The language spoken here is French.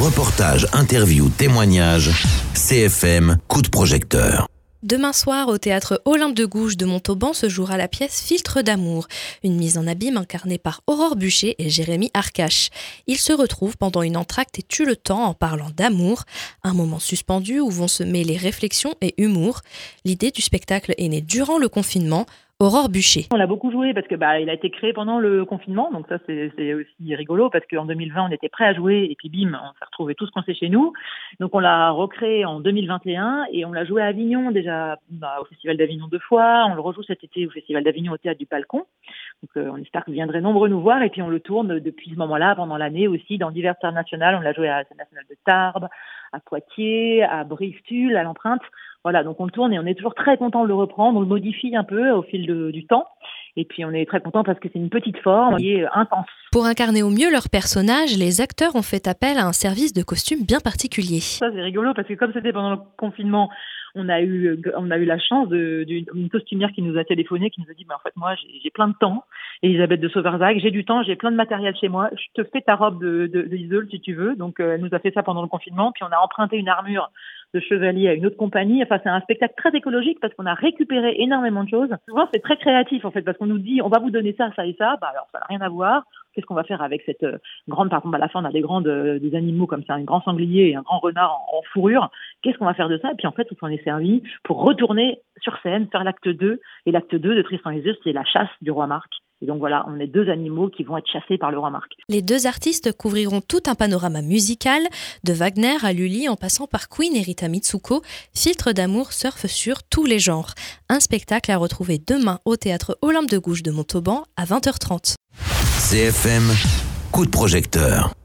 Reportages, interviews, témoignages, CFM, coup de projecteur. Demain soir, au théâtre Olympe de Gouges de Montauban, se jouera la pièce Filtre d'amour, une mise en abîme incarnée par Aurore Bûcher et Jérémy Arcache. Ils se retrouvent pendant une entracte et tuent le temps en parlant d'amour, un moment suspendu où vont se mêler réflexion et humour. L'idée du spectacle est née durant le confinement. Aurore Bûcher. On l'a beaucoup joué parce que il a été créé pendant le confinement, donc ça c'est aussi rigolo parce qu'en 2020 on était prêts à jouer et puis bim, on s'est retrouvés tous coincés chez nous. Donc on l'a recréé en 2021 et on l'a joué à Avignon déjà au Festival d'Avignon 2 fois, on le rejoue cet été au Festival d'Avignon au Théâtre du Balcon. Donc on espère que vous viendrez nombreux nous voir et puis on le tourne depuis ce moment-là pendant l'année aussi dans diverses salles nationales. On l'a joué à la Scène nationale de Tarbes, à Poitiers, à Brive-Tulle, à l'Empreinte. Voilà, donc on le tourne et on est toujours très content de le reprendre. On le modifie un peu au fil du temps. Et puis on est très content parce que c'est une petite forme qui est intense. Pour incarner au mieux leur personnage, les acteurs ont fait appel à un service de costumes bien particulier. Ça c'est rigolo parce que comme c'était pendant le confinement, on a eu la chance d'une costumière qui nous a téléphoné, qui nous a dit en fait moi j'ai plein de temps. Elisabeth de Sauverzac, j'ai du temps, j'ai plein de matériel chez moi. Je te fais ta robe de Isole si tu veux. Donc elle nous a fait ça pendant le confinement. Puis on a emprunté une armure de chevalier à une autre compagnie. Enfin, c'est un spectacle très écologique parce qu'on a récupéré énormément de choses. Souvent, c'est très créatif, en fait, parce qu'on nous dit, on va vous donner ça, ça et ça. Alors, ça n'a rien à voir. Qu'est-ce qu'on va faire avec cette grande, par exemple, à la fin, on a des animaux comme ça, un grand sanglier et un grand renard en fourrure. Qu'est-ce qu'on va faire de ça? Et puis, en fait, on s'en est servi pour retourner sur scène, faire l'acte 2. Et l'acte 2 de Tristan et Iseult, c'est la chasse du roi Marc. Et donc voilà, on est deux animaux qui vont être chassés par le roi Marc. Les deux artistes couvriront tout un panorama musical, de Wagner à Lully en passant par Queen et Rita Mitsuko. Filtre d'amour surfe sur tous les genres. Un spectacle à retrouver demain au théâtre Olympe de Gouges de Montauban à 20h30. CFM, coup de projecteur.